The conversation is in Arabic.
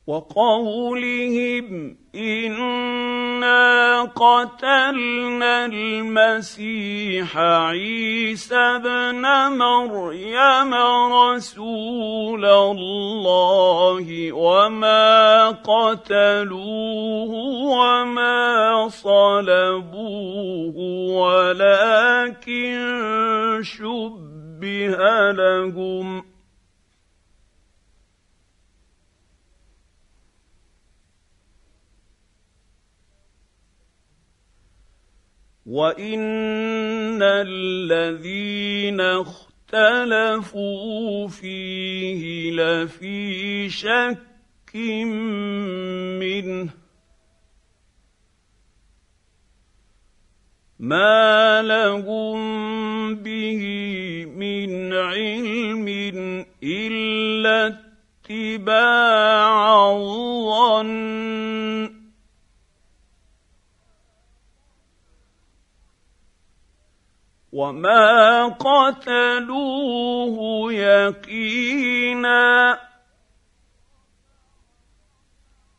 وقولهم إنا قتلنا المسيح عيسى ابن مريم رسول الله وما قتلوه وما صلبوه ولكن شبه لهم وَإِنَّ الَّذِينَ اخْتَلَفُوا فِيهِ لَفِي شَكٍّ مِّنْهُ مَا لَهُم بِهِ مِنْ عِلْمٍ إِلَّا اتِّبَاعَ الظَّنِّ وَمَا قَتَلُوهُ يَقِينًا